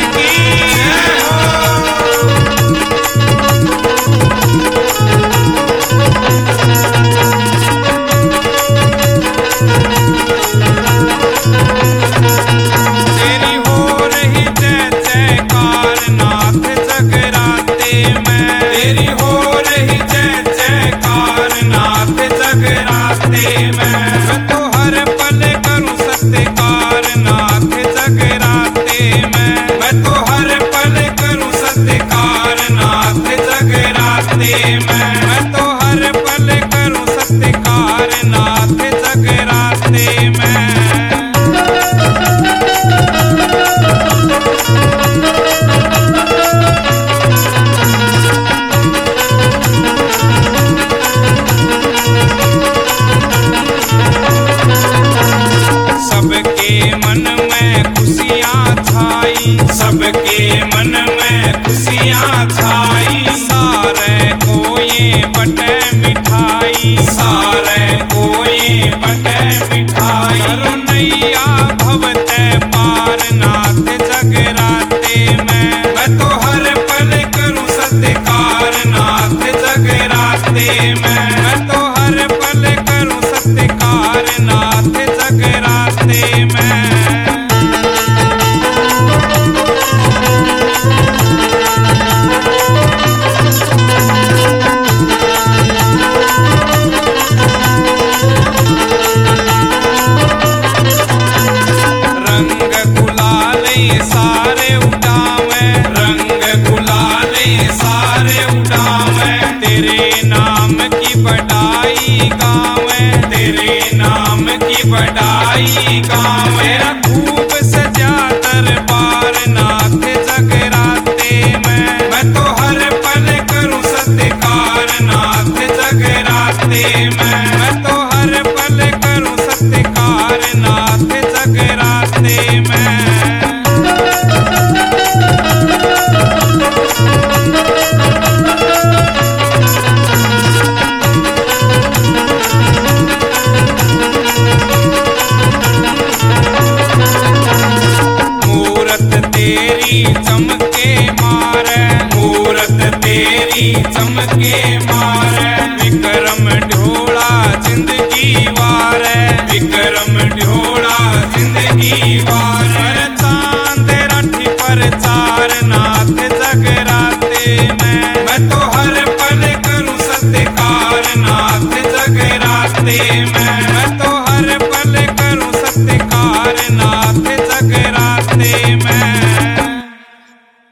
सबके मन में खुशियाँ छाई, सारे को ये बटे मिठाई, सारे को ये बटे मिठाई। नैया भवते पार नाथ जगराते में, मैं तो हर पल करूँ सत्कार नाथ जगराते में, मैं तो हर पल करूँ सत्कार नाथ जगराते में। सारे उड़ावे रंग गुलाले, सारे उड़ावे तेरे नाम की बढ़ाई गावे, तेरे नाम की बढ़ाई गावे। खूब सजा दरबार नाथ जगराते में, मैं तो हर पल करूँ सत्कार नाथ जगराते में, मैं तो हर पल करूँ सत्कार नाथ जगराते में। चमके मारे मूरत तेरी चमके मारे, विक्रम ढोला जिंदगी वारे, विक्रम ढोला जिंदगी वारे। चांद राठी पर चार नाथ जगराते में, मैं तो हर पल करूँ सत्कार नाथ जगराते में, मैं तो हर पल करूँ सत्कार